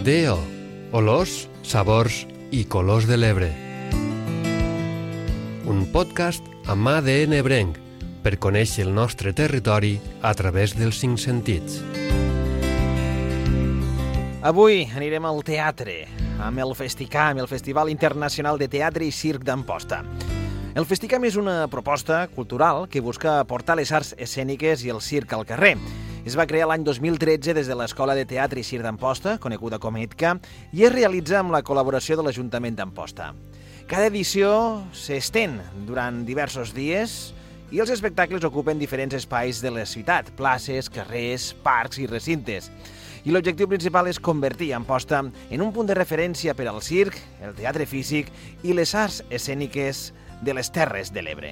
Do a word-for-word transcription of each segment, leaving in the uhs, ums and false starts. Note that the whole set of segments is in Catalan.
D O, olors, sabors i colors de l'Ebre. Un podcast amb A D N ebrenc per conèixer el nostre territori a través dels cinc sentits. Avui anirem al teatre, amb el Festicam, el Festival Internacional de Teatre i Circ d'Amposta. El Festicam és una proposta cultural que busca portar les arts escèniques i el circ al carrer. Es va crear l'any dos mil tretze des de l'Escola de Teatre i Circ d'Amposta, coneguda com ETCA, i es realitza amb la col·laboració de l'Ajuntament d'Amposta. Cada edició s'estén durant diversos dies i els espectacles ocupen diferents espais de la ciutat, places, carrers, parcs i recintes. I l'objectiu principal és convertir Amposta en un punt de referència per al circ, el teatre físic i les arts escèniques de les Terres de l'Ebre.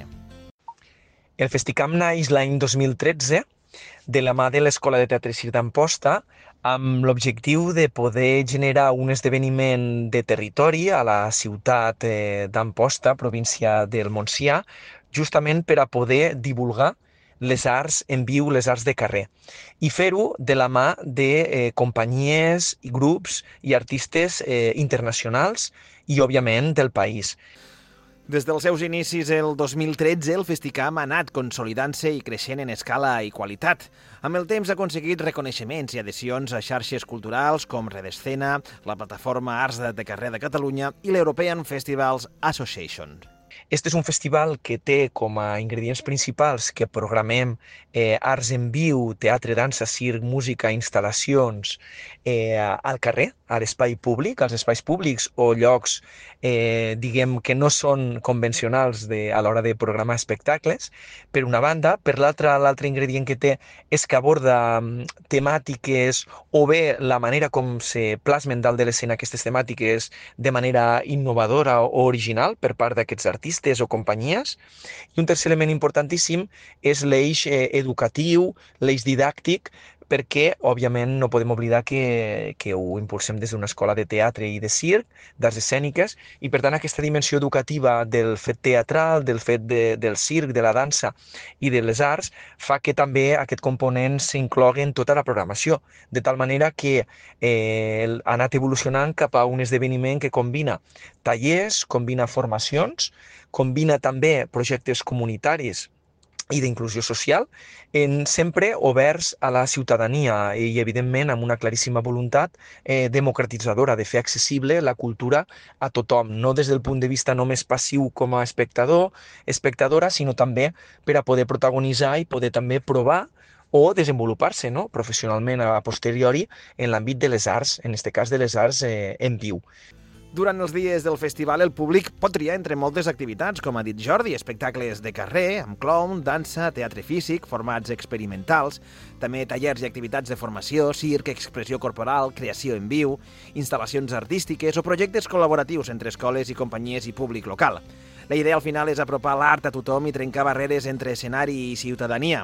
El Festicam naix l'any dos mil tretze de la mà de l'Escola de Teatre i Circ d'Amposta amb l'objectiu de poder generar un esdeveniment de territori a la ciutat d'Amposta, província del Montsià, justament per a poder divulgar les arts en viu, les arts de carrer, i fer-ho de la mà de eh, companyies, i grups i artistes eh, internacionals i, òbviament, del país. Des dels seus inicis el dos mil tretze, el Festicam ha anat consolidant-se i creixent en escala i qualitat. Amb el temps ha aconseguit reconeixements i adhesions a xarxes culturals com Red Escena, la plataforma Arts de Carrer de Catalunya i l'European Festivals Association. Este és un festival que té com a ingredients principals que programem eh, arts en viu, teatre, dansa, circ, música, instal·lacions eh, al carrer, a l'espai públic, als espais públics o llocs eh, diguem que no són convencionals de, a l'hora de programar espectacles, per una banda. Per l'altra, l'altre ingredient que té és que aborda temàtiques o bé la manera com se plasmen dalt de l'escena aquestes temàtiques de manera innovadora o original per part d'aquests artistes o companyies. I un tercer element importantíssim és l'eix eh, educatiu, l'eix didàctic, perquè, òbviament, no podem oblidar que, que ho impulsem des d'una escola de teatre i de circ, d'arts escèniques, i per tant aquesta dimensió educativa del fet teatral, del fet de, del circ, de la dansa i de les arts, fa que també aquest component s'inclogui en tota la programació, de tal manera que eh, ha anat evolucionant cap a un esdeveniment que combina tallers, combina formacions, combina també projectes comunitaris i d'inclusió social, en sempre oberts a la ciutadania i, evidentment, amb una claríssima voluntat eh, democratitzadora de fer accessible la cultura a tothom, no des del punt de vista només passiu com a espectador, espectadora, sinó també per a poder protagonitzar i poder també provar o desenvolupar-se, no?, professionalment a posteriori en l'àmbit de les arts, en aquest cas de les arts eh, en viu. Durant els dies del festival, el públic pot triar entre moltes activitats, com ha dit Jordi, espectacles de carrer, amb clown, dansa, teatre físic, formats experimentals, també tallers i activitats de formació, circ, expressió corporal, creació en viu, instal·lacions artístiques o projectes col·laboratius entre escoles i companyies i públic local. La idea al final és apropar l'art a tothom i trencar barreres entre escenari i ciutadania.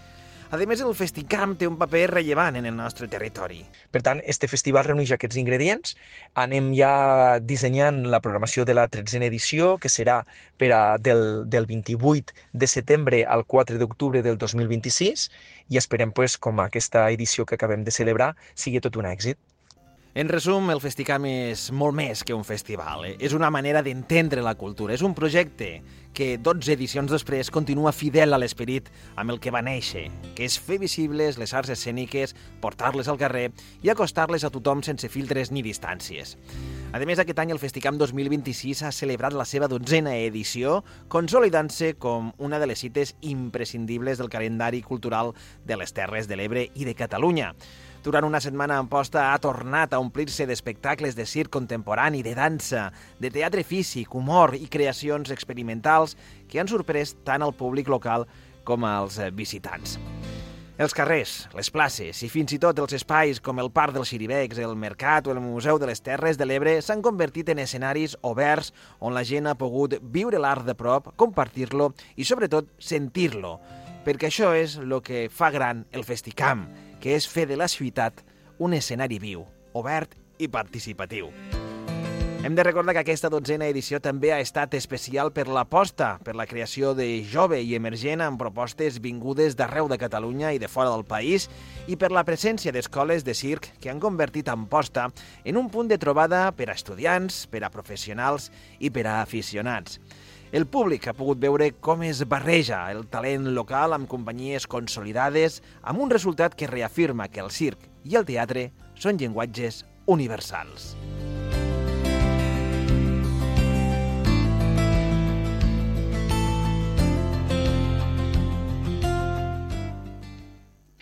A més, el Festicam té un paper rellevant en el nostre territori. Per tant, este festival reuneix aquests ingredients. Anem ja dissenyant la programació de la tretzena edició, que serà per a del, del vint-i-vuit de setembre al quatre d'octubre del dos mil vint-i-sis, i esperem, pues, com aquesta edició que acabem de celebrar sigui tot un èxit. En resum, el Festicam és molt més que un festival. Eh? És una manera d'entendre la cultura. És un projecte que dotze edicions després continua fidel a l'esperit amb el que va néixer, que és fer visibles les arts escèniques, portar-les al carrer i acostar-les a tothom sense filtres ni distàncies. A més, aquest any el Festicam dos mil vint-i-sis ha celebrat la seva dotzena edició, consolidant-se com una de les cites imprescindibles del calendari cultural de les Terres de l'Ebre i de Catalunya. Durant una setmana, Amposta ha tornat a omplir-se d'espectacles de circ contemporani, de dansa, de teatre físic, humor i creacions experimentals que han sorprès tant al públic local com als visitants. Els carrers, les places i fins i tot els espais com el Parc dels Xiribecs, el Mercat o el Museu de les Terres de l'Ebre s'han convertit en escenaris oberts on la gent ha pogut viure l'art de prop, compartir-lo i, sobretot, sentir-lo, perquè això és el que fa gran el Festicam, que és fer de la ciutat un escenari viu, obert i participatiu. Hem de recordar que aquesta dotzena edició també ha estat especial per l'aposta, per la creació de jove i emergent amb propostes vingudes d'arreu de Catalunya i de fora del país i per la presència d'escoles de circ que han convertit Amposta en un punt de trobada per a estudiants, per a professionals i per a aficionats. El públic ha pogut veure com es barreja el talent local amb companyies consolidades, amb un resultat que reafirma que el circ i el teatre són llenguatges universals.